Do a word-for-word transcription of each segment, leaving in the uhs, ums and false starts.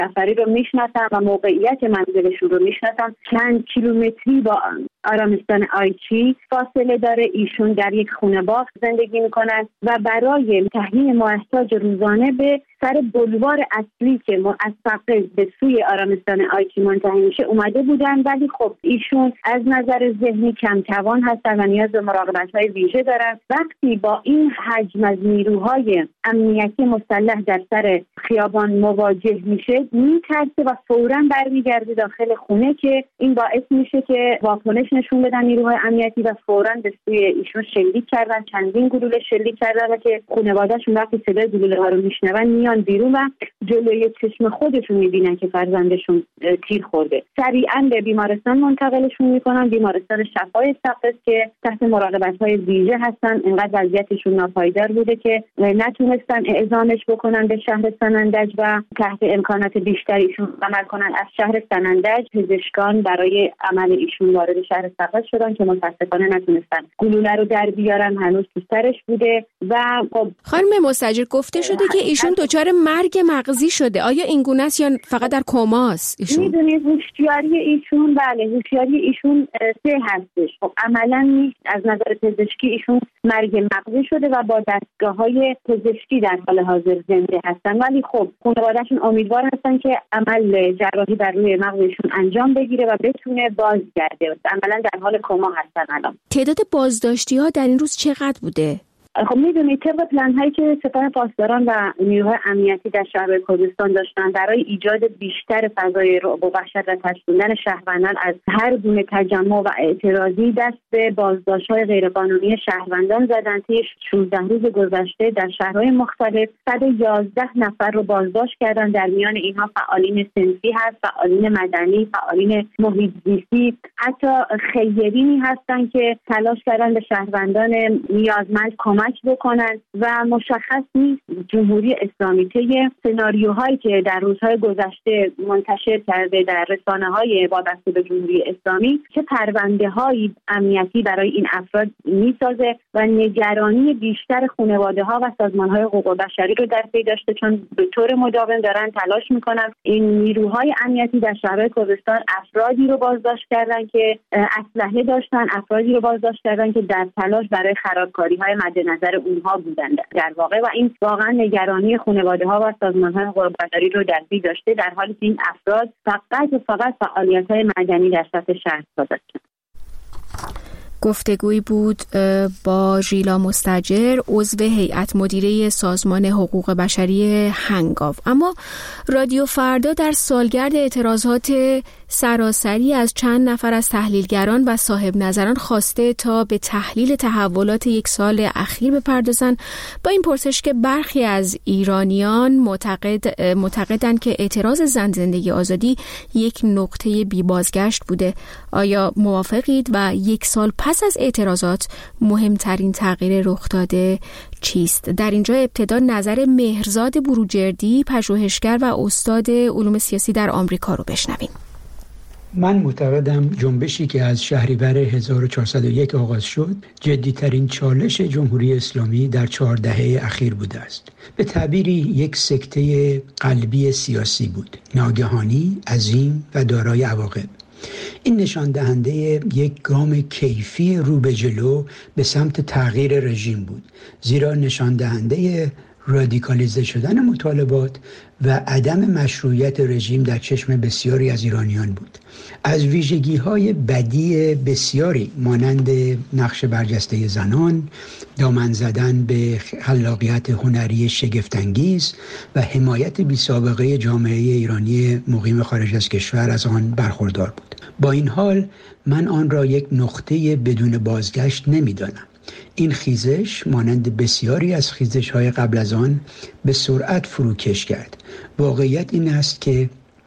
جعفری رو میشناسم و موقعیت منزلشون رو میشناسم. چند کیلومتری با آرامستان آیچی فاصله داره. ایشون در یک خونه باغ زندگی میکنن و برای تهیه ماهیتاج روزانه به سر بلوار اصلی که از فقط به سوی آرامستان آیچی منتهی میشه اومده بودن، ولی خب ایشون از نظر ذهنی کم توان هستن و نیاز به مراقبت‌های ویژه دارن. وقتی با این حجم از نیروهای امنیتی مسلح در سر خیابان مواجه میشه میترسه و فوراً برمیگرده داخل خونه که این باعث میشه که واکنش نشون بدن نیروهای امنیتی و فوراً به سوی ایشون شلیک کردن. چندین گلوله شلیک کردن و که خانواده‌شون وقتی صدای گلوله ها رو میشنون میان بیرون و جلوی چشم خودشون میبینن که فرزندشون تیر خورده. سریعاً به بیمارستان منتقلشون میکنن، بیمارستان شفای سقز که تحت مراقبت‌های ویژه هستن. اینقدر وضعیتشون ناپایدار بوده که نتونستن اعزامش بکنن به شهر سنندج و تحت امکانات بیشتری ایشون عمل کنن. از شهر سنندج پزشکان برای عمل ایشون وارد شهر سقز شدن که متاسفانه نتونستن گلوله رو در بیارن، هنوز تو سرش بوده. و خب خانم مستاجر گفته شده که ایشون دچار مرگ مغزی شده. آیا این گونه است یا فقط در کماست ایشون؟ میدونید هوشیاری ایشون بله هوشیاری ایشون سه هستش. خب عملا نیست. از نظر پزشکی ایشون مرگ مغزی شده و با دستگاه‌های پزشکی در حال حاضر زنده هستن، ولی خب خانواده‌شون امیدوار هستن که عمل جراحی بر روی مغزشون انجام بگیره و بتونه بازگرده. عملا در حال کما هستن الان. تعداد بازداشتی‌ها در این روز چقدر بوده؟ خب میدونید طبق پلن‌هایی که سپاه پاسداران و نیروهای امنیتی در شهر کردستان داشتن برای ایجاد بیشتر فضای رعب و وحشت و ترسوندن شهروندان از هر گونه تجمع و اعتراضی دست به بازداشت‌های غیرقانونی شهروندان زدن. طی شانزده روز گذشته در شهرهای مختلف صد و یازده نفر رو بازداشت کردن. در میان اینها فعالین صنفی هست، فعالین مدنی، فعالین محیط زیستی، حتی خیرینی هستن که تلاش کردن به شهروندان نیازمند کمک بکنن و مشخص نیست جمهوری اسلامی طی سناریوهایی که در روزهای گذشته منتشر کرده در رسانه‌های وابسته به جمهوری اسلامی چه پرونده‌های امنیتی برای این افراد میسازه و نگرانی بیشتر خانواده‌ها و سازمان‌های حقوق بشری رو در پی داشته، چون به طور مداوم دارن تلاش میکنن. این نیروهای امنیتی در شهر کردستان افرادی رو بازداشت کردن که اسلحه داشتن، افرادی رو بازداشت کردن که در تلاش برای خرابکاری‌های مد نظر اونها بودند در واقع، و این واقعا نگرانی خانواده‌ها و سازمان‌های حقوق بشری رو در پی داشته، در حالی که این افراد فقط و فقط فعالیت‌های مدنی در سطح شهر داشتند. گفتگویی بود با ژیلا مستاجر، عضو هیئت مدیره سازمان حقوق بشری هنگاو. اما رادیو فردا در سالگرد اعتراضات سراسری از چند نفر از تحلیلگران و صاحب نظران خواسته تا به تحلیل تحولات یک سال اخیر بپردازند، با این پرسش که برخی از ایرانیان معتقد معتقدند که اعتراض زن زندگی آزادی یک نقطه بی بازگشت بوده. آیا موافقید و یک سال پس از اعتراضات مهمترین تغییر رخ داده چیست؟ در اینجا ابتدا نظر مهرزاد بروجردی، پژوهشگر و استاد علوم سیاسی در آمریکا رو بشنویم. من معتقدم جنبشی که از شهریور هزار و چهارصد و یک آغاز شد جدیترین چالش جمهوری اسلامی در چهار دهه اخیر بوده است. به تعبیری یک سکته قلبی سیاسی بود، ناگهانی، عظیم و دارای عواقب. این نشان دهنده یک گام کیفی رو به جلو به سمت تغییر رژیم بود، زیرا نشان دهنده رادیکالیزه شدن مطالبات و عدم مشروعیت رژیم در چشم بسیاری از ایرانیان بود. از ویژگی‌های بدی بسیاری مانند نقش برجسته زنان، دامن زدن به خلاقیت هنری شگفت‌انگیز و حمایت بی‌سابقه جامعه ایرانی مقیم خارج از کشور از آن برخوردار بود. با این حال من آن را یک نقطه بدون بازگشت نمی‌دانم. این خیزش مانند بسیاری از خیزش‌های قبل از آن به سرعت فروکش کرد. واقعیت این است که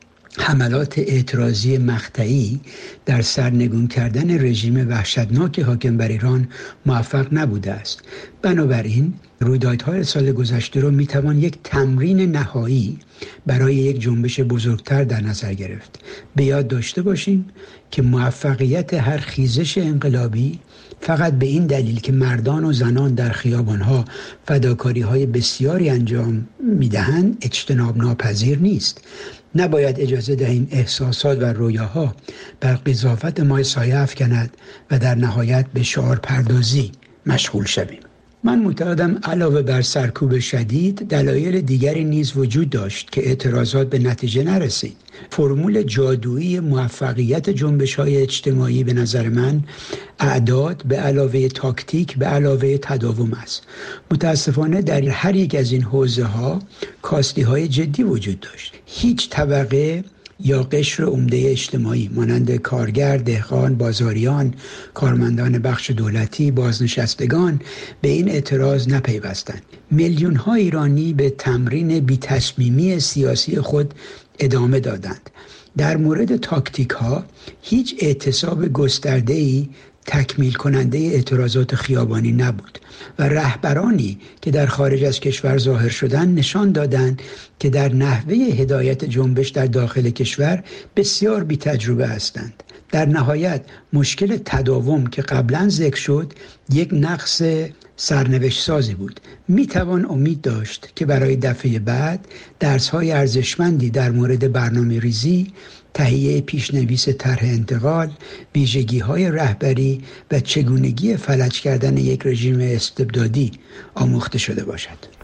حملات اعتراضی مقطعی در سرنگون کردن رژیم وحشتناک حاکم بر ایران موفق نبوده است. بنابراین رویدادهای سال گذشته را میتوان یک تمرین نهایی برای یک جنبش بزرگتر در نظر گرفت. به یاد داشته باشیم که موفقیت هر خیزش انقلابی فقط به این دلیل که مردان و زنان در خیابانها فداکاری‌های بسیاری انجام میدهند اجتناب ناپذیر نیست، نباید اجازه دهیم احساسات و رویاها بر قضاوت ما سایه افکند و در نهایت به شعار پردازی مشغول شویم. من معتقدم علاوه بر سرکوب شدید دلایل دیگری نیز وجود داشت که اعتراضات به نتیجه نرسید. فرمول جادویی موفقیت جنبش‌های اجتماعی به نظر من اعداد به علاوه تاکتیک به علاوه تداوم است. متاسفانه در هر یک از این حوزه‌ها کاستی‌های جدی وجود داشت. هیچ طبقه یا قشر عمده اجتماعی مانند کارگر، دهقان، بازاریان، کارمندان بخش دولتی، بازنشستگان به این اعتراض نپیوستند. میلیون ها ایرانی به تمرین بی‌تصمیمی سیاسی خود ادامه دادند. در مورد تاکتیک ها هیچ اعتصاب گسترده‌ای تکمیل کننده اعتراضات خیابانی نبود و رهبرانی که در خارج از کشور ظاهر شدند نشان دادند که در نحوه هدایت جنبش در داخل کشور بسیار بی تجربه هستند. در نهایت مشکل تداوم که قبلا ذکر شد یک نقص سرنوشت سازی بود. می توان امید داشت که برای دفعه بعد درس‌های ارزشمندی در مورد برنامه ریزی، تهیه پیشنویس طرح انتقال، ویژگی‌های رهبری و چگونگی فلج کردن یک رژیم استبدادی آموخته شده باشد.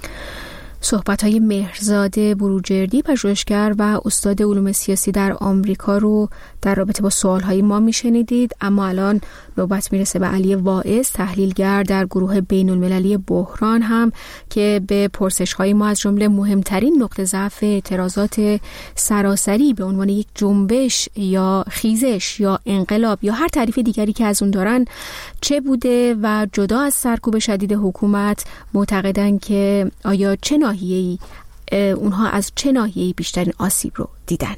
صحبت‌های مهرزاد بروجردی، پژوهشگر و استاد علوم سیاسی در آمریکا رو در رابطه با سوال‌های ما می‌شنیدید. اما الان نوبت میرسه به علی واعظ، تحلیلگر در گروه بین‌المللی بحران هم که به پرسش‌های ما از جمله مهمترین نقطه ضعف اعتراضات سراسری به عنوان یک جنبش یا خیزش یا انقلاب یا هر تعریف دیگری که از اون دارن چه بوده و جدا از سرکوب شدید حکومت معتقدن که آیا چه ناحیه‌ای اونها از چه ناحیه‌ای بیشترین آسیب رو دیدن؟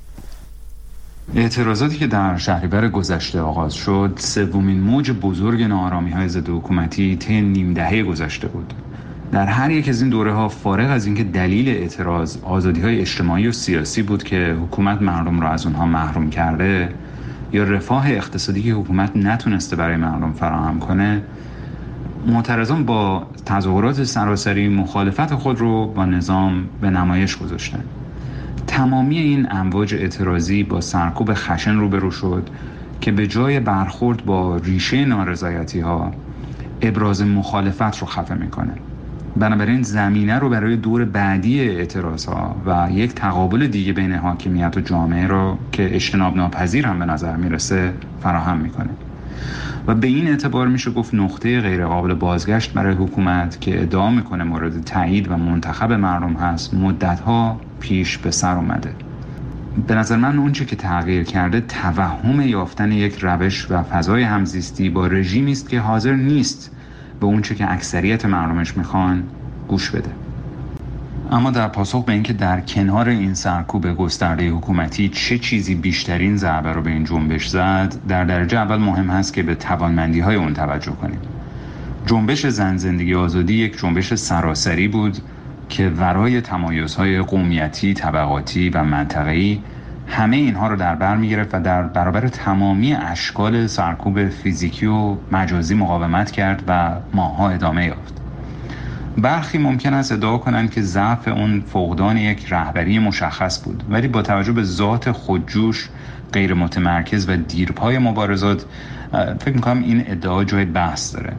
اعتراضاتی که در شهریور گذشته آغاز شد سومین موج بزرگ ناآرامی‌های ضد حکومتی طی نیم دهه گذشته بود. در هر یک از این دوره‌ها فارغ از اینکه دلیل اعتراض آزادی‌های اجتماعی و سیاسی بود که حکومت مردم را از اونها محروم کرده یا رفاه اقتصادی که حکومت نتونسته برای مردم فراهم کنه، معترضان با تظاهرات سراسری مخالفت خود رو با نظام به نمایش گذاشتند. تمامی این امواج اعتراضی با سرکوب خشن روبرو شد که به جای برخورد با ریشه نارضایتی‌ها ابراز مخالفت رو خفه میکنه. بنابراین زمینه رو برای دور بعدی اعتراضها و یک تقابل دیگه بین حاکمیت و جامعه رو که اجتناب ناپذیر هم به نظر میرسه فراهم میکنه. و به این اعتبار میشه گفت نقطه غیر قابل بازگشت برای حکومت که ادعا میکنه مورد تایید و منتخب مردم هست مدتها پیش به سر اومده. به نظر من اونچه که تغییر کرده توهم یافتن یک روش و فضای همزیستی با رژیمی است که حاضر نیست به اونچه که اکثریت مردمش میخوان گوش بده. اما در پاسخ به اینکه در کنار این سرکوب گسترده حکومتی چه چیزی بیشترین ضربه رو به این جنبش زد، در درجه اول مهم هست که به توانمندی‌های اون توجه کنیم. جنبش زن زندگی آزادی یک جنبش سراسری بود که ورای تمایزهای قومیتی، طبقاتی و منطقه‌ای همه اینها رو در بر می‌گرفت و در برابر تمامی اشکال سرکوب فیزیکی و مجازی مقاومت کرد و ماه‌ها ادامه یافت. برخی ممکن است ادعا کنند که ضعف اون فقدان یک رهبری مشخص بود، ولی با توجه به ذات خودجوش، غیر متمرکز و دیرپای مبارزات فکر می‌کنم این ادعا جای بحث داره.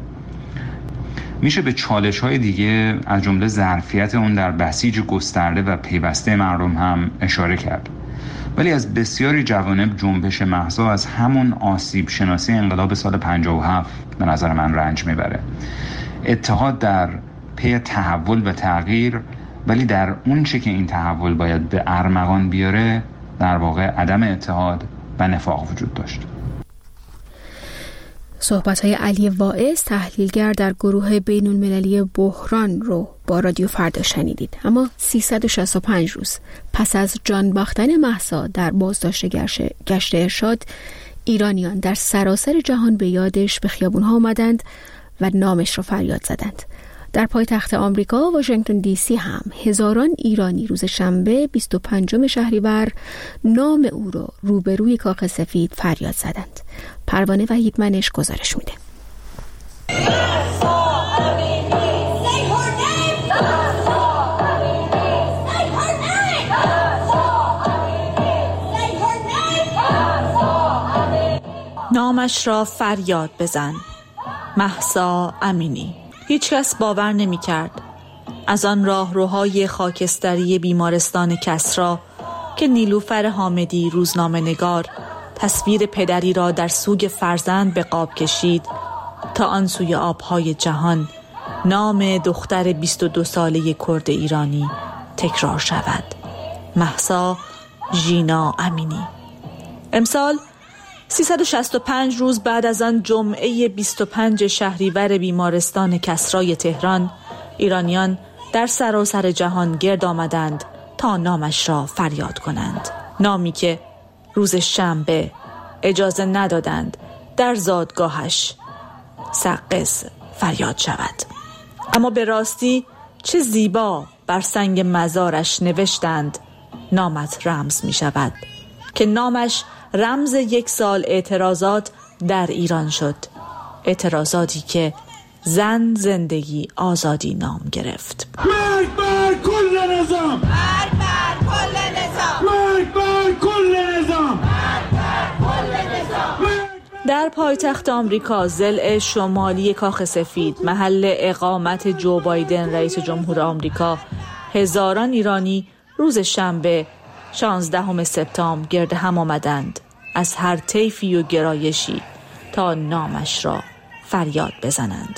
میشه به چالش‌های دیگه از جمله ظرفیت اون در بسیج گسترده و پیوسته مردم هم اشاره کرد. ولی از بسیاری جوانب جنبش مهسا از همون آسیب شناسی انقلاب سال پنجاه و هفت به نظر من رنج میبره. اتحاد در پی تحول و تغییر، ولی در اون چه که این تحول باید به ارمغان بیاره در واقع عدم اتحاد و نفاق وجود داشت. صحبت‌های علی واعظ، تحلیلگر در گروه بین‌المللی بحران رو با رادیو فردا شنیدید. اما سیصد و شصت و پنج روز پس از جان باختن مهسا در بازداشت گشت ارشاد، ایرانیان در سراسر جهان به یادش به خیابون‌ها آمدند و نامش را فریاد زدند. در پایتخت آمریکا واشنگتن دی سی هم هزاران ایرانی روز شنبه بیست و پنجم شهریور نام او را روبروی کاخ سفید فریاد زدند. پروانه وحیدمنش گزارش میده. نامش را فریاد بزن. مهسا امینی. هیچ کس باور نمی کرد از آن راهروهای خاکستری بیمارستان کسری که نیلوفر حامدی روزنامه نگار تصویر پدری را در سوگ فرزند به قاب کشید تا آن سوی آبهای جهان نام دختر بیست و دو ساله کرد ایرانی تکرار شود. مهسا ژینا امینی. امسال سیصد و شصت و پنج روز بعد از آن جمعه بیست و پنج شهریور بیمارستان کسری تهران، ایرانیان در سراسر جهان گرد آمدند تا نامش را فریاد کنند. نامی که روز شنبه اجازه ندادند در زادگاهش سقز فریاد شود. اما به راستی چه زیبا بر سنگ مزارش نوشتند نامت رمز می شود، که نامش رمز یک سال اعتراضات در ایران شد. اعتراضاتی که زن، زندگی، آزادی نام گرفت. مرگ بر کل نظام، مرگ بر کل نظام، مرگ بر کل نظام، مرگ بر کل نظام. در پایتخت آمریکا، ضلع شمالی کاخ سفید، محل اقامت جو بایدن رئیس جمهور آمریکا، هزاران ایرانی روز شنبه شانزدهم سپتامبر گرد هم آمدند از هر طیفی و گرایشی تا نامش را فریاد بزنند.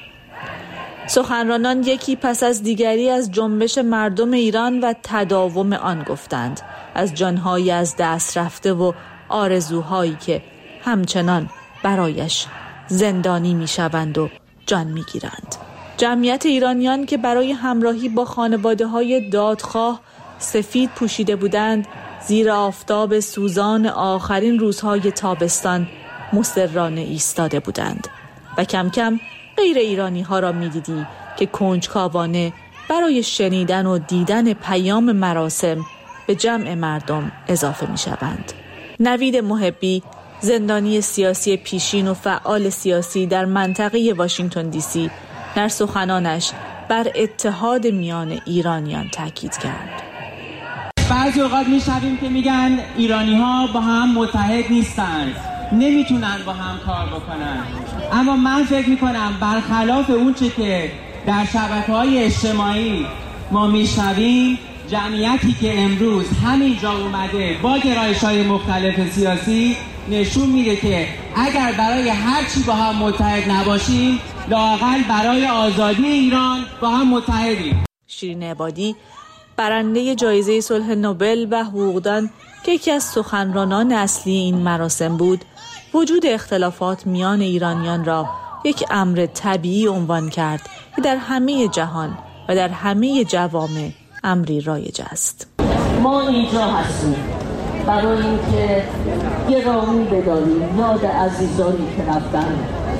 سخنرانان یکی پس از دیگری از جنبش مردم ایران و تداوم آن گفتند، از جانهای از دست رفته و آرزوهایی که همچنان برایش زندانی میشوند و جان میگیرند. جمعیت ایرانیان که برای همراهی با خانواده‌های دادخواه سفید پوشیده بودند، زیر آفتاب سوزان آخرین روزهای تابستان مصرانه ایستاده بودند و کم کم غیر ایرانی ها را می دیدی که کنجکاوانه برای شنیدن و دیدن پیام مراسم به جمع مردم اضافه می شوند. نوید محبی، زندانی سیاسی پیشین و فعال سیاسی در منطقه واشنگتن دی سی، در سخنانش بر اتحاد میان ایرانیان تاکید کرد. بعضی اوقات میشنویم که میگن ایرانی ها با هم متحد نیستند، نمیتونن با هم کار بکنن، اما من فکر میکنم برخلاف اون چه که در شبکه‌های اجتماعی ما میشنویم، جمعیتی که امروز همینجا اومده با گرایش‌های مختلف سیاسی نشون میده که اگر برای هر چی با هم متحد نباشیم، لااقل برای آزادی ایران با هم متحدیم. شیرین عبادی، برنده جایزه صلح نوبل و حقوقدان که یکی از سخنرانان اصلی این مراسم بود، وجود اختلافات میان ایرانیان را یک امر طبیعی عنوان کرد که در همه جهان و در همه جوامع امری رایج است. ما اینجا هستیم برای اینکه گرامی بداریم یاد عزیزانی که رفتن،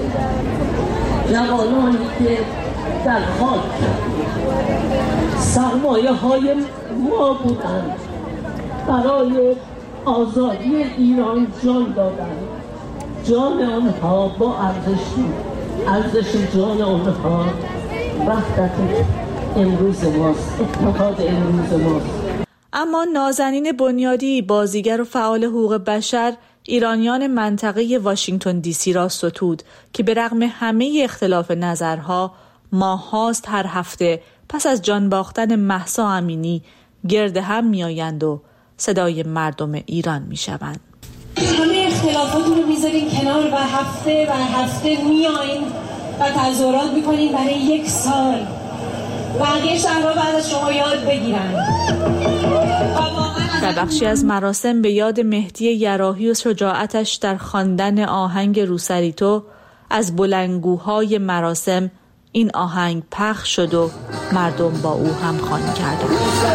جوانانی که در خاک سرمایه های ما بودند، برای آزادی ایران جان دادند. جان آنها با ارزش بود، ارزش جان آنها وحدت امروز ماست، اتحاد امروز ماست. اما نازنین بنیادی، بازیگر و فعال حقوق بشر، ایرانیان منطقه واشنگتن دی سی را ستود که به رغم همه اختلاف نظرها ماهاست هر هفته پس از جان باختن مهسا امینی گرد هم می آیند و صدای مردم ایران می شوند. همه اختلافاتون رو میذارین کنار و هفته و هفته میایین و تظاهرات میکنین برای یک سال. بقیه شهرها بعد از شما یاد بگیرن. در بخشی از مراسم به یاد مهدی یراحی و شجاعتش در خواندن آهنگ روسری تو، از بلندگوهای مراسم این آهنگ پخش شد و مردم با او هم خوانی کردند.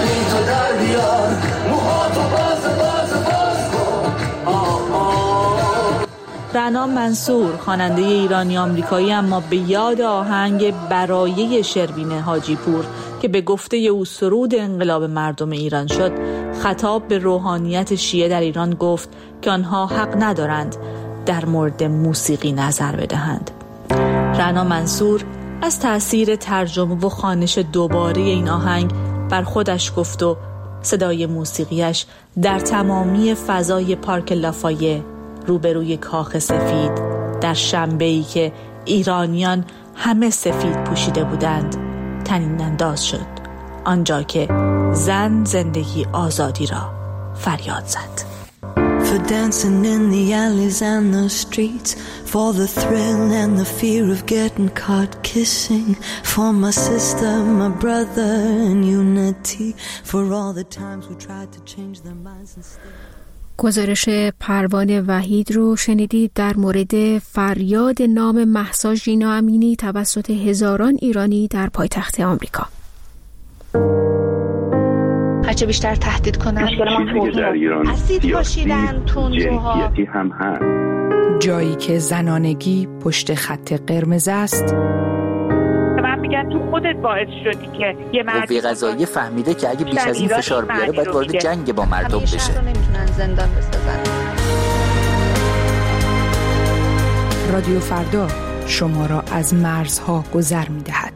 رعنا منصور، خواننده ایرانی آمریکایی اما به یاد آهنگ برایه شروین حاجی پور که به گفته او سرود انقلاب مردم ایران شد، خطاب به روحانیت شیعه در ایران گفت که آنها حق ندارند در مورد موسیقی نظر بدهند. رعنا منصور از تأثیر ترجمه و خوانش دوباره این آهنگ بر خودش گفت و صدای موسیقیش در تمامی فضای پارک لافایه روبروی کاخ سفید در شنبه‌ای که ایرانیان همه سفید پوشیده بودند طنین انداز شد، آنجا که زن زندگی آزادی را فریاد زد. For dancing in the alleys and the streets, for the thrill and the fear of getting caught kissing, for my sister, my brother and unity, for all the times we tried to change their minds and stay. گزارش پروانه وحید رو شنیدید در مورد فریاد نام مهسا ژینا امینی توسط هزاران ایرانی در پایتخت آمریکا. هرچه بیشتر تهدید کنن اسید پاشیدن تندروها هم هست. جایی که زنانگی پشت خط قرمز است. من میگم تو خودت باعث شدی که یه مرد قوه قضاییه فهمیده که اگه بیش از این فشار بیاره باید وارد جنگ با مردم بشه. همیشه نمیتونن زندان بسازن. رادیو فردا شما را از مرزها گذر میدهد.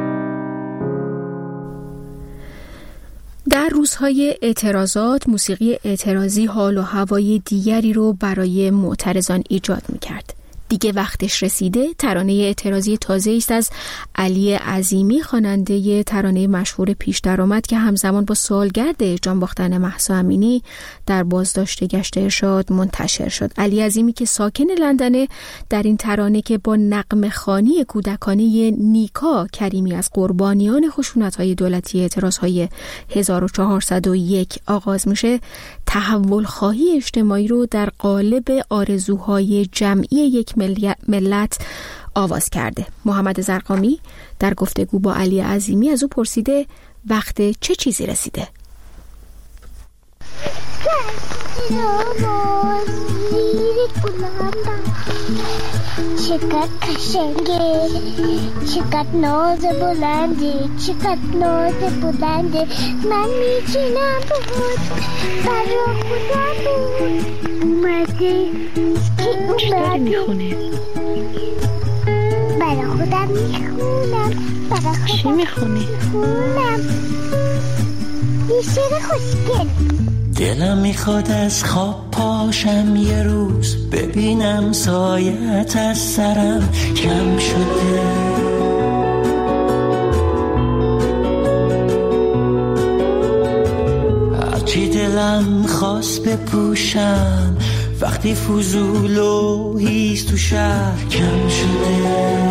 در روزهای اعتراضات موسیقی اعتراضی حال و هوای دیگری رو برای معترضان ایجاد می‌کرد. دیگه وقتش رسیده ترانه اعتراضی تازه‌ای است از علی عظیمی، خواننده ترانه مشهور پیش درآمد که همزمان با سالگرد جان باختن مهسا امینی در بازداشت گشت ارشاد منتشر شد. علی عظیمی که ساکن لندن، در این ترانه که با نغمه خوانی کودکانه نیکا کریمی از قربانیان خشونت‌های دولتی اعتراض‌های هزار و چهارصد و یک آغاز میشه، تحول خواهی اجتماعی رو در قالب آرزوهای جمعی یک ملت آواز کرده. محمد زرقامی در گفتگو با علی عظیمی از او پرسیده وقت چه چیزی رسیده؟ چقدر قشنگه، چقدر ناز بلنده، چقدر ناز بلنده، من میچینم بود برا خودم بود اومده که اومده میخونه برا خودم میخونم برا خودم چی میخونه؟ میخونم یه شعر خوشگل. دلم میخواد از خواب پاشم یه روز ببینم سایت از سرم کم شده، هرچی دلم خواست بپوشم وقتی فضول و هیست تو شهر کم شده.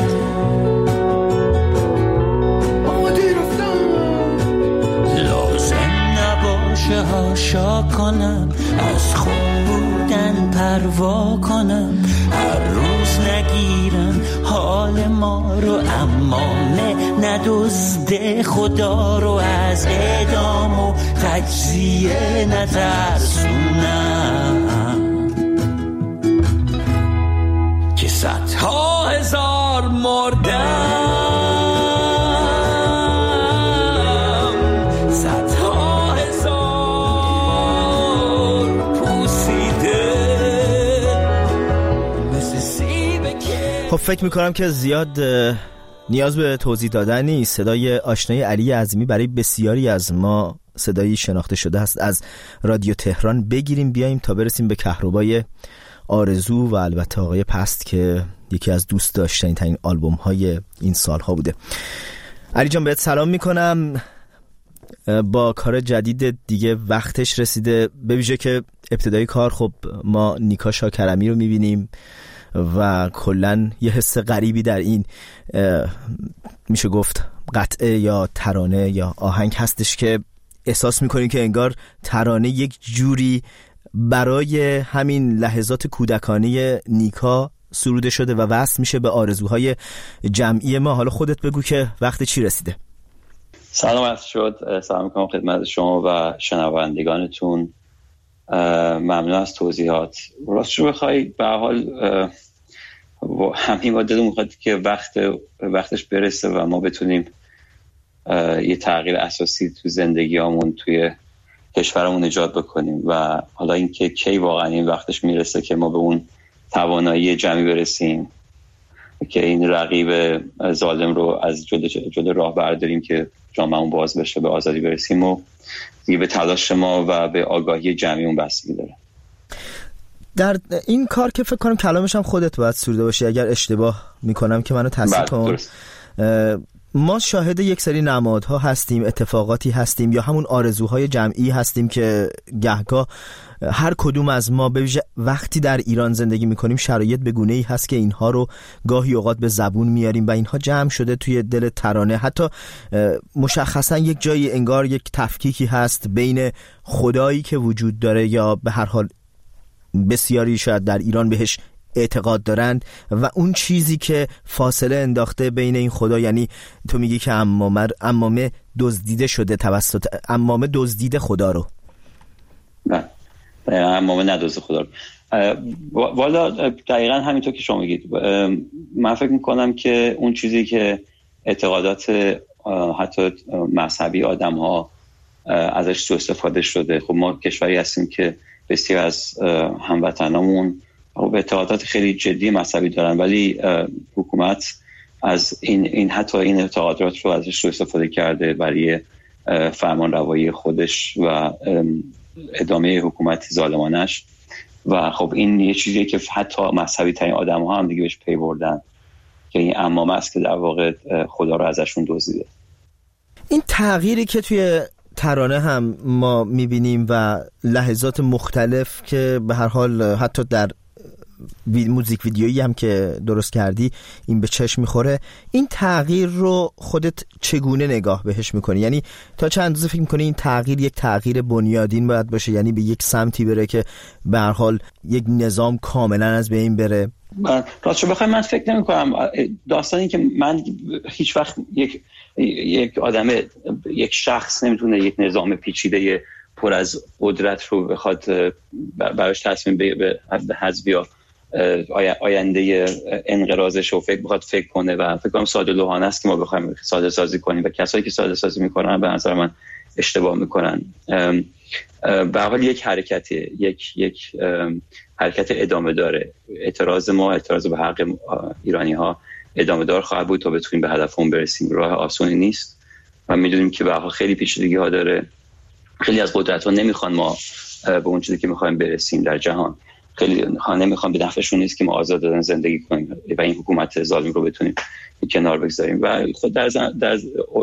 هاشا کنم از خون بودن پروا کنم، هر روز نگیرم حال ما رو، اما نه ندزده خدا رو، از اعدام و تجزیه نترسونم که صدها هزار مردم. خب فکر میکنم که زیاد نیاز به توضیح دادن نیست. صدای آشنای علی عظیمی برای بسیاری از ما صدایی شناخته شده است. از رادیو تهران بگیریم بیاییم تا برسیم به کهربای آرزو و البته آقای پست که یکی از دوست داشتنی ترین آلبوم های این سالها بوده. علی جان بهت سلام میکنم. با کار جدید دیگه وقتش رسیده، به ویژه که ابتدای کار خب ما نیکا شاکرمی رو میبینیم و کلن یه حس غریبی در این میشه گفت قطعه یا ترانه یا آهنگ هستش که احساس میکنیم که انگار ترانه یک جوری برای همین لحظات کودکانه نیکا سروده شده و وصل میشه به آرزوهای جمعی ما. حالا خودت بگو که وقت چی رسیده. سلام عرض شد. سلام میکنم خدمت شما و شنوندگانتون. ممنون از توضیحات. راستش رو بخوای به حال همین با دلمون میخواد که وقت وقتش برسه و ما بتونیم یه تغییر اساسی تو زندگیامون توی کشورمون ایجاد بکنیم و حالا اینکه کی واقعا این وقتش میرسه که ما به اون توانایی جمعی برسیم که این رقیب ظالم رو از جلو جلو راه برداریم که جامعه‌مون باز بشه، به آزادی برسیم و دیگه به تلاش ما و به آگاهی جمعی اون بستگی داره. در این کار که فکر کنم کلامش هم خودت باید سروده باشی، اگر اشتباه میکنم که منو تصحیح کن. ما شاهد یک سری نمادها هستیم، اتفاقاتی هستیم یا همون آرزوهای جمعی هستیم که گهگاه هر کدوم از ما به وقتی در ایران زندگی میکنیم شرایط به گونه‌ای هست که اینها رو گاهی اوقات به زبون میاریم و اینها جمع شده توی دل ترانه. حتی مشخصا یک جایی انگار یک تفکیکی هست بین خدایی که وجود داره یا به هر حال بسیاری شاید در ایران بهش اعتقاد دارند و اون چیزی که فاصله انداخته بین این خدا، یعنی تو میگی که امامه امامه دزدیده شده توسط امامه دزدیده خدا رو. نه امامه ندزده خدا رو. والا دقیقا همینطور که شما میگید. من فکر میکنم که اون چیزی که اعتقادات حتی مذهبی آدم ها ازش سوء استفاده شده. خب ما کشوری هستیم که بسیار از هموطنامون به اعتقادات خیلی جدی مذهبی دارن، ولی حکومت از این این حتی این اعتقادات رو ازش سوء استفاده کرده برای فرمان روایی خودش و ادامه حکومت ظالمانش. و خب این یه چیزیه که حتی مذهبی ترین آدم ها هم دیگه بهش پی بردن که این امامه است که در واقع خدا رو ازشون دزدیده. این تغییری که توی ترانه هم ما میبینیم و لحظات مختلف که به هر حال حتی در موزیک ویدیویی هم که درست کردی این به چشم میخوره، این تغییر رو خودت چگونه نگاه بهش میکنی؟ یعنی تا چند اندازه فکر میکنی این تغییر یک تغییر بنیادین باید باشه، یعنی به یک سمتی بره که به هر حال یک نظام کاملا از بین بره؟ راستش بخوام من فکر نمیکنم. داستانی که من هیچ وقت یک یک آدم یک شخص نمیتونه یک نظام پیچیده پر از قدرت رو بخواد براش تصمیم به حذف یا آینده انقراضش رو فکر بخواد فکر کنه و فکر کنم ساده لوحانه است که ما بخوایم ساده سازی کنیم و کسایی که ساده سازی میکنن به نظر من اشتباه میکنن. به حال یک حرکتی یک یک حرکت ادامه داره. اعتراض ما اعتراض به حق ایرانی ها ادامه دار خواهد بود تا بتونیم به هدفمون برسیم. راه آسانی نیست و میدونیم که به حال خیلی پیچیدگی ها داره. خیلی از قدرت ها نمیخوان ما به اون چیزی که میخوایم برسیم در جهان. خیلی ها نمیخوان، به نفعشون نیست که ما آزادانه زندگی کنیم و این حکومت ظالم رو بتونیم کنار بگذاریم. و خود در در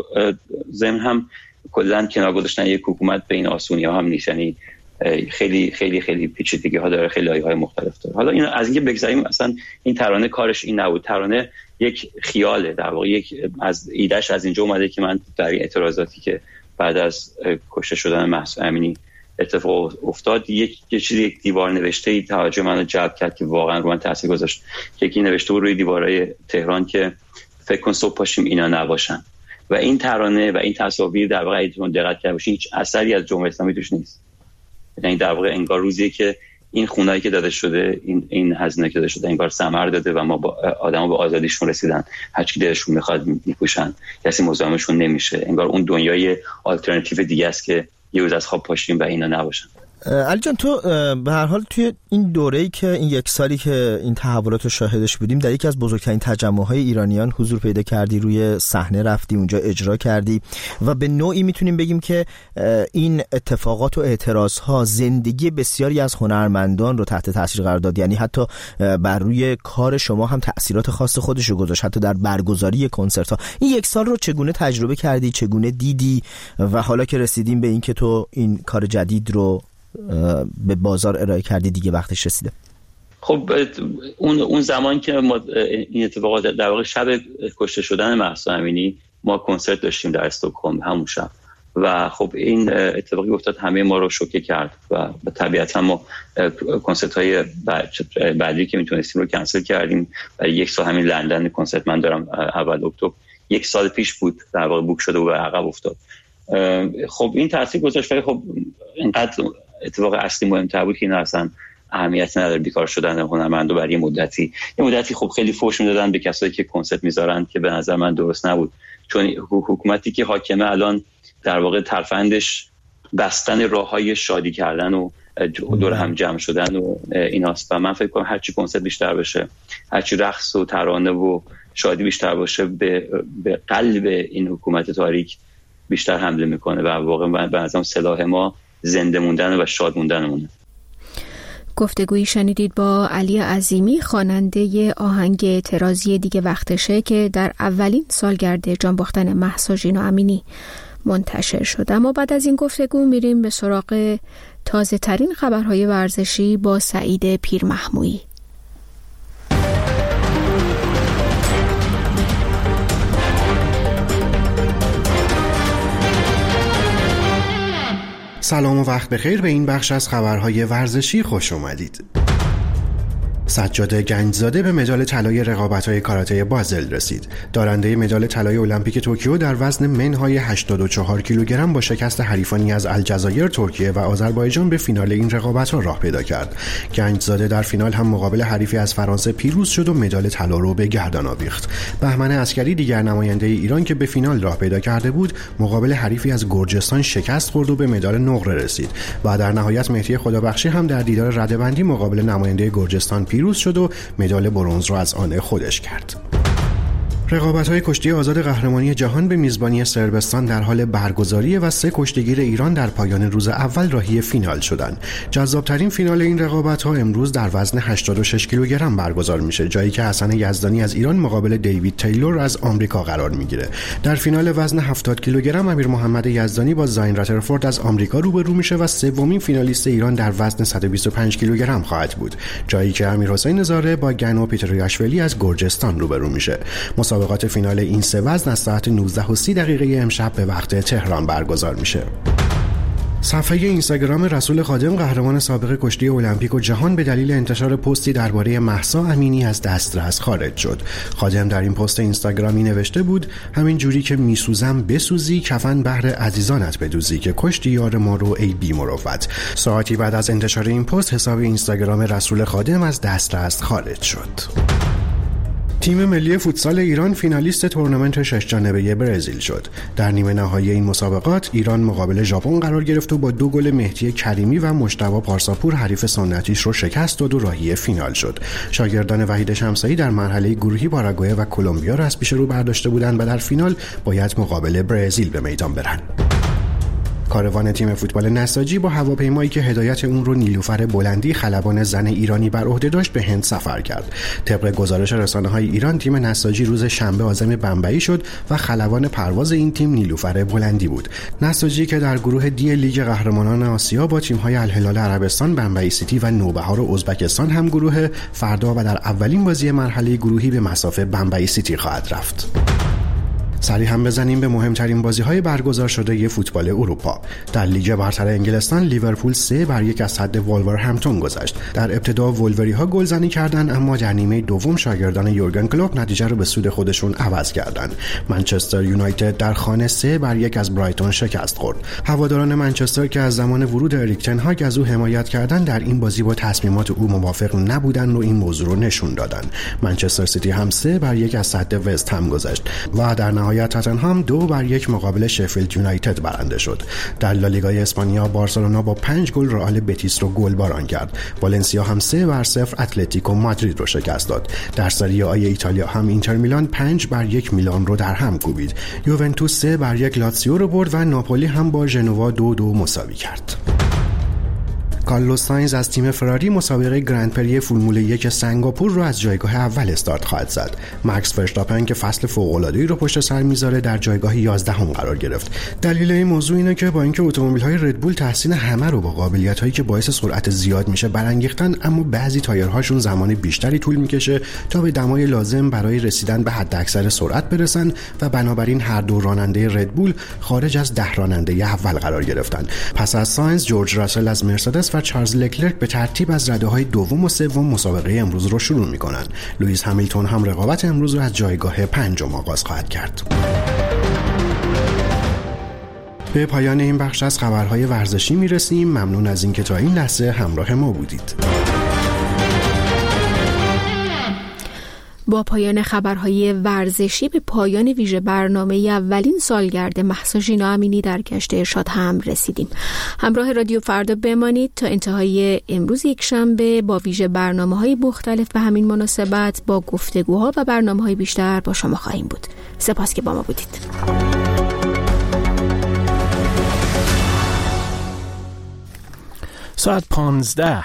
ضمن هم کلا کنار گذاشتن یک حکومت بین آسونی ها هم نیست. یعنی خیلی خیلی خیلی پیچیدگی ها داره، خیلی لایه‌های مختلف داره. حالا این از اینکه بگذاریم اصلا این ترانه کارش این نبود. ترانه یک خیاله در واقع، یک از ایدهش از اینجا اومده که من در این اعتراضاتی که بعد از کشته شدن مهسا امینی اتفاق افتاد یک یه چیزی یک دیوار نوشته ای توجه منو جلب کرد که واقعا رو من تاثیر گذاشت. یکی نوشته بود روی دیوارهای تهران که فکر کن صبح پاشیم اینا نباشن. و این ترانه و این تصاویر در واقع ایتون دقت کرده باشین هیچ اثری از جمهوری اسلامی توش نیست. یعنی در واقع انگار روزیه که این خونایی که داده شده، این این هزینه که داده شده انگار ثمر داده و ما با آدما به آزادیشون رسیدن. هر چی دلشون میخواد میپوشن، کسی مزاحمشون نمیشه. انگار اون دنیای آلترناتیو دیگه است که یه روز از خواب پاشیم و اینا نباشن. علی جان، تو به هر حال توی این دوره‌ای که این یک سالی که این تحولات رو شاهدش بودیم در یکی از بزرگترین تجمع‌های ایرانیان حضور پیدا کردی، روی صحنه رفتی، اونجا اجرا کردی و به نوعی میتونیم بگیم که این اتفاقات و اعتراض‌ها زندگی بسیاری از هنرمندان رو تحت تاثیر قرار داد. یعنی حتی بر روی کار شما هم تأثیرات خاص خودش رو گذاشت، حتی در برگزاری کنسرت‌ها. این یک سال رو چگونه تجربه کردی، چگونه دیدی و حالا که رسیدیم به این که تو این کار جدید رو به بازار ارائه کردی دیگه وقتش رسیده؟ خب اون اون زمان که ما این اتفاقات در واقع شب کشته شدن مهسا امینی ما کنسرت داشتیم در استکهلم همون شب و خب این اتفاقی افتاد همه ما رو شوکه کرد و طبیعتا ما کنسرت های بعدی که میتونستیم رو کنسل کردیم. برای یک سال همین لندن کنسرت من دارم اول اکتبر یک سال پیش بود در واقع بوک شده و به عقب افتاد. خب این تاثیر گذاشت ولی خب اینقدر اتفاق اصلی مهمتر بود که اینا اصلا اهمیت نداره. بیکار شدن هنرمندو برای مدتی یه مدتی خب خیلی فوش میدادن به کسایی که کنسرت میذارن که به نظر من درست نبود، چون حکومتی که حاکمه الان در واقع ترفندش بستن راههای شادی کردن و دور هم جمع شدن و ایناست و من فکر کنم هرچی کنسرت بیشتر بشه، هرچی رقص و ترانه و شادی بیشتر باشه به, به قلب این حکومت تاریک بیشتر حمله میکنه و واقعا به نظرم سلاح ما زنده موندن و شاد موندنمونه. گفتگویی شنیدید با علی عظیمی، خواننده آهنگ اعتراضی دیگه وقتشه که در اولین سالگرد جان باختن مهسا ژینا امینی منتشر شد. اما بعد از این گفتگو میریم به سراغ تازه ترین خبرهای ورزشی با سعید پیرمحمویی. سلام و وقت بخیر، به این بخش از خبرهای ورزشی خوش اومدید. سجاد گنجزاده به مدال طلای رقابت‌های کاراته بازل رسید. دارنده مدال طلای المپیک توکیو در وزن منهای هشتاد و چهار کیلوگرم با شکست حریفانی از الجزایر، ترکیه و آذربایجان به فینال این رقابت‌ها راه پیدا کرد. گنجزاده در فینال هم مقابل حریفی از فرانسه پیروز شد و مدال طلا رو به گردن آویخت. بهمن عسکری دیگر نماینده ایران که به فینال راه پیدا کرده بود، مقابل حریفی از گرجستان شکست خورد و به مدال نقره رسید. و در نهایت مهدی خدابخشی هم در دیدار رده‌بندی مقابل نماینده گرجستان پیروز شد و مدال برنز را از آن خودش کرد. رقابت‌های کشتی آزاد قهرمانی جهان به میزبانی صربستان در حال برگزاری و سه کشتیگیر ایران در پایان روز اول راهی فینال شدند. جذاب‌ترین فینال این رقابت‌ها امروز در وزن هشتاد و شش کیلوگرم برگزار میشه، جایی که حسن یزدانی از ایران مقابل دیوید تیلور از آمریکا قرار میگیره. در فینال وزن هفتاد کیلوگرم امیر محمد یزدانی با زاین راترفورد از آمریکا روبرو میشه و سومین فینالیست ایران در وزن صد و بیست و پنج کیلوگرم خواهد بود، جایی که امیرحسین زاره با گنو پیتریاشویلی از گرجستان روبرو میشه. مسابقات فینال این سه وزن از ساعت نوزده و سی دقیقه امشب به وقت تهران برگزار میشه. صفحه اینستاگرام رسول خادم، قهرمان سابق کشتی المپیک و جهان، به دلیل انتشار پستی درباره مهسا امینی از دسترس خارج شد. خادم در این پست اینستاگرامی نوشته بود: همین جوری که میسوزم بسوزی، کفن بهر عزیزانت بدوزی، که کشتی یار ما رو ای بی مروت. ساعتی بعد از انتشار این پست حساب اینستاگرام رسول خادم از دسترس خارج شد. تیم ملی فوتسال ایران فینالیست تورنمنت شش جانبه برزیل شد. در نیمه نهایی این مسابقات ایران مقابل ژاپن قرار گرفت و با دو گل مهدی کریمی و مجتبی پارساپور حریف سنتیش رو شکست داد و راهی فینال شد. شاگردان وحید شمسایی در مرحله گروهی پاراگوئه و کلمبیا را از پیش رو برداشته بودند و در فینال باید مقابل برزیل به میدان برن. کاروان تیم فوتبال نساجی با هواپیمایی که هدایت اون رو نیلوفر بلندی، خلبان زن ایرانی، بر عهده داشت به هند سفر کرد. طبق گزارش رسانه‌های ایران، تیم نساجی روز شنبه عازم بمبئی شد و خلبان پرواز این تیم نیلوفر بلندی بود. نساجی که در گروه دی لیگ قهرمانان آسیا با تیم‌های الهلال عربستان، بمبئی سیتی و نوبهار ازبکستان هم گروه، فردا و در اولین بازی مرحله گروهی به مصاف بمبئی سیتی خواهد رفت. سری هم بزنیم به مهمترین بازی‌های برگزار شده ی فوتبال اروپا. در لیگ برتر انگلستان لیورپول سه بر یک از حد وولورهمپتون گذشت. در ابتدا وولوری‌ها گلزنی کردند، اما در نیمه دوم شاگردان یورگن کلوپ نتیجه رو به سود خودشون عوض کردند. منچستر یونایتد در خانه سه بر یک از برایتون شکست خورد. هواداران منچستر که از زمان ورود اریک تن هاگ از او حمایت کردند، در این بازی با تصمیمات او موافق نبودند و این موضوع رو نشون دادند. منچستر سیتی هم سه بر یک از حد وست هم گذشت و در نهایت تاتنهام دو بر یک مقابل شفیلد یونایتد برنده شد. در لالیگای اسپانیا بارسلونا با پنج گل رئال بتیس رو گل باران کرد. والنسیا هم سه بر صفر اتلتیکو مادرید رو شکست داد. در سری آ ایتالیا هم اینتر میلان پنج بر یک میلان رو در هم کوبید. یوونتوس سه بر یک لاتزیو رو برد و ناپولی هم با ژنوا دو دو مساوی کرد. کارلوس ساینز از تیم فراری مسابقه گرند پری فرمول یک سنگاپور رو از جایگاه اول استارت خواهد زد. مکس فرشتاپن که فصل فوق‌العاده‌ای رو پشت سر میذاره در جایگاه یازدهم قرار گرفت. دلیل این موضوع اینه که با اینکه اتومبیل‌های ردبول تحسین همه رو با قابلیت‌هایی که باعث سرعت زیاد میشه برانگیختن، اما بعضی تایرهاشون زمان بیشتری طول میکشه تا به دمای لازم برای رسیدن به حداکثر سرعت برسن و بنابراین هر دو راننده ردبول خارج از ده راننده اول قرار گرفتن. پس از ساینز، جورج راسل از مرسدس و چارلز لکلرک به ترتیب از رده‌های دوم و سوم مسابقه امروز رو شروع می‌کنند. لوئیس همیلتون هم رقابت امروز رو از جایگاه پنجم آغاز خواهد کرد. به پایان این بخش از خبرهای ورزشی میرسیم. ممنون از اینکه تا این لحظه همراه ما بودید. با پایان خبرهای ورزشی به پایان ویژه برنامه اولین سالگرد مهسا ژینا امینی در کشت ارشاد هم رسیدیم. همراه رادیو فردا بمانید تا انتهای امروز یک شنبه با ویژه برنامه‌های مختلف به همین مناسبت با گفتگوها و برنامه‌های بیشتر با شما خواهیم بود. سپاس که با ما بودید. ساعت پانزده